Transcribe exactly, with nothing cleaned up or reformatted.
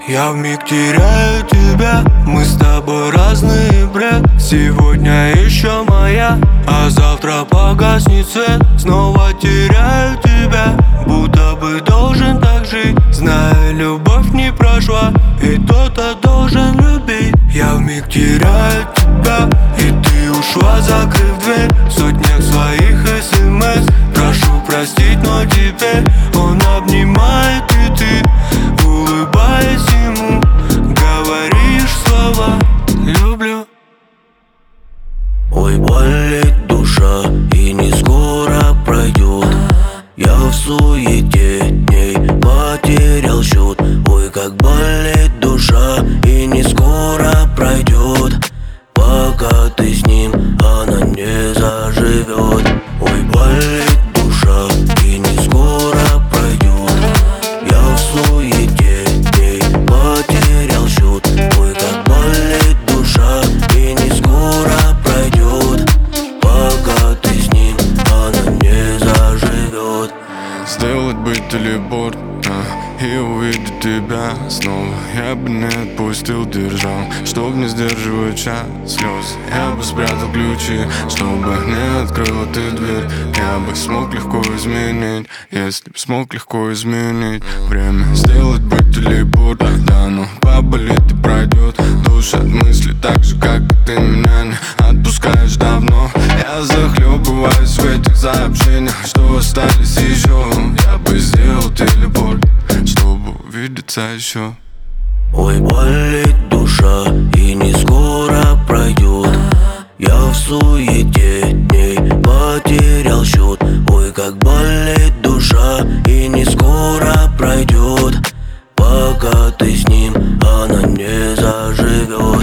Я вмиг теряю тебя, мы с тобой разный бред. Сегодня еще моя, а завтра погаснет свет. Снова теряю тебя, будто бы должен так жить. Зная, любовь не прошла, и кто-то должен любить. Я вмиг теряю тебя, и ты ушла, закрыв дверь. В сотнях своих смс прошу простить, но теперь он обнимает, и ты, улыбаясь ему, говоришь слова «люблю». Ой, болит душа, и не скоро пройдет. Я в суете дней потерял счет. Ой, как болит душа, и не скоро пройдет. Пока ты с ним, она не заживет. Ой, болит душа, и не скоро пройдет. Я в суете дней потерял счет. Ой, как болит душа, и не скоро пройдет. Пока ты с ним, она не заживет. Сделать бы телепорт, а, и увидеть тебя снова. Я бы не отпустил, держал, чтоб не сдерживать час слез. Я бы спрятал ключи, чтобы не открыла ты дверь. Я бы смог легко изменить, если б смог легко изменить время. Сделать бы телепорт, да, но поболит и пройдет. Душа от мысли так же, как и ты меня не отпускаешь давно. Я захлебываюсь в этих сообщениях, что остались еще. Я бы сделал телепорт, чтобы увидеться еще. Ой, болит душа, и не скоро пройдет. Я в суете дней потерял счет. Ой, как болит душа, и не скоро пройдет. Пока ты с ним, она не заживет.